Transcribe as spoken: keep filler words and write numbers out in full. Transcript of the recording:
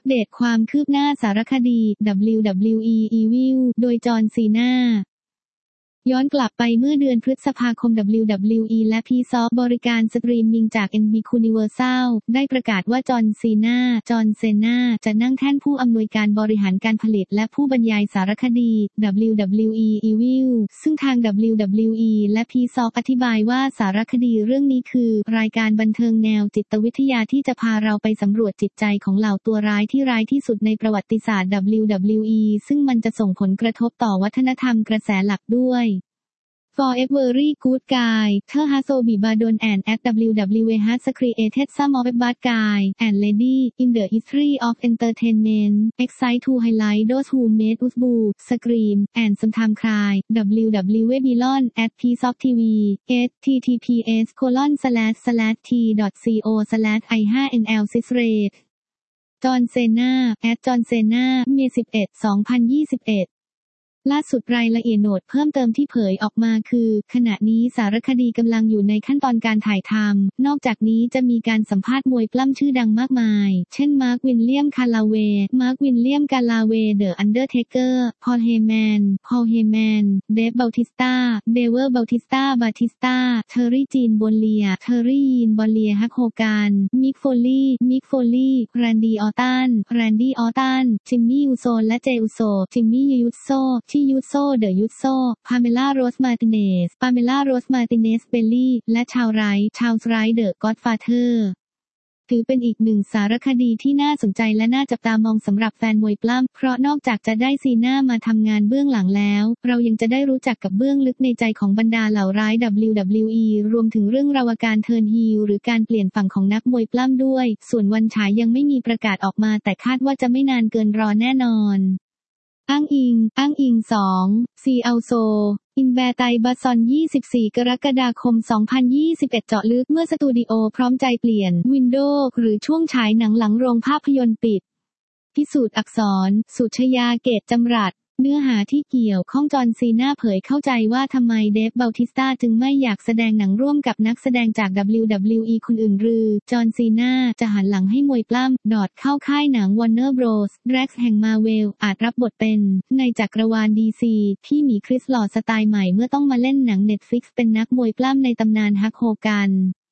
เดตความคืบหน้าสารคดี ดับเบิลยู ดับเบิลยู อี Evil โดยจอห์น ซีน่าย้อนกลับไปเมื่อเดือนพฤษภาคม ดับเบิลยู ดับเบิลยู อี และ Peacock บริการสตรีมมิ่งจาก เอ็น บี Universal ได้ประกาศว่าจอห์น ซีน่า จอห์น เซน่า จะนั่งแท่นผู้อำนวยการบริหารการผลิตและผู้บรรยายสารคดี ดับเบิลยู ดับเบิลยู อี Evil ซึ่งทาง ดับเบิลยู ดับเบิลยู อี และ Peacock อธิบายว่าสารคดีเรื่องนี้คือรายการบันเทิงแนวจิตวิทยาที่จะพาเราไปสำรวจจิตใจของเหล่าตัวร้ายที่ร้ายที่สุดในประวัติศาสตร์ ดับเบิลยู ดับเบิลยู อี ซึ่งมันจะส่งผลกระทบต่อวัฒนธรรมกระแสหลักด้วย For every good guy, there has to be bad and at ดับเบิลยู ดับเบิลยู อี has created some of the bad guy and lady in the history of entertainment. Excited to highlight those who made us boo, scream, and sometimes cry. ดับเบิลยู ดับเบิลยู อี Babylon at Peacock ที วี https colon slash slash t dot co slash i ห้า nl six rate จอห์น เซน่า at จอห์น เซน่า เมษายนสิบเอ็ด สองพันยี่สิบเอ็ดล่าสุดรายละเอียดโน้ตเพิ่มเติมที่เผยออกมาคือขณะนี้สารคดีกำลังอยู่ในขั้นตอนการถ่ายทำนอกจากนี้จะมีการสัมภาษณ์มวยปล้ำชื่อดังมากมายเช่นมาร์ควิลเลียมคาลาเวย์มาร์ควิลเลียมกาลาเวย์เดอะอันเดอร์เทเกอร์พอลเฮแมนพอลเฮแมนเดฟเบลติสตาเดเวอร์เบลติสตาบาติสตาเทอร์รี่จีนบอลเลียเทอร์รี่ยีนบอลเลียฮักโฮการมิกโฟลี่มิกโฟลี่แรนดี้ออตันแรนดี้ออตันจิมมี่ยูโซและเจอุโซจิมมี่ยูโซที่ยูโซเดอะยูโซพาเมล่าโรสมาร์ติเนสพาเมล่าโรสมาร์ติเนสเบลลี่และชาวไรท์ชาวไรท์เดอะก็อดฟาเธอร์ถือเป็นอีกหนึ่งสารคดีที่น่าสนใจและน่าจับตามองสำหรับแฟนมวยปล้ำเพราะนอกจากจะได้ซีน่ามาทำงานเบื้องหลังแล้วเรายังจะได้รู้จักกับเบื้องลึกในใจของบรรดาเหล่าร้าย ดับเบิลยู ดับเบิลยู อี รวมถึงเรื่องราวการเทิร์นฮีลหรือการเปลี่ยนฝั่งของนักมวยปล้ำด้วยส่วนวันฉายยังไม่มีประกาศออกมาแต่คาดว่าจะไม่นานเกินรอแน่นอนอ้างอิง อ้างอิง สอง ซีอัลโซ อินแบร์ไตบาซอน ยี่สิบสี่ กรกฎาคม สองพันยี่สิบเอ็ด เจาะลึกเมื่อสตูดิโอพร้อมใจเปลี่ยน วินโดว์หรือช่วงฉายหนังหลังโรงภาพยนตร์ปิด พิสูจน์อักษร สุชยา เกตจำรัดเนื้อหาที่เกี่ยวข้องจอห์น ซีน่าเผยเข้าใจว่าทำไมเดฟ เบลติสตาจึงไม่อยากแสดงหนังร่วมกับนักแสดงจาก ดับเบิลยู ดับเบิลยู อี คนอื่นหรือจอห์น ซีน่าจะหันหลังให้มวยปล้ำดอดเข้าค่ายหนัง Warner Bros. Rex แห่งมาเวลอาจรับบทเป็นในจักรวาล ดี ซี ที่มีคริสหล่อสไตล์ใหม่เมื่อต้องมาเล่นหนัง Netflix เป็นนักมวยปล้ำในตำนานฮักโฮกัน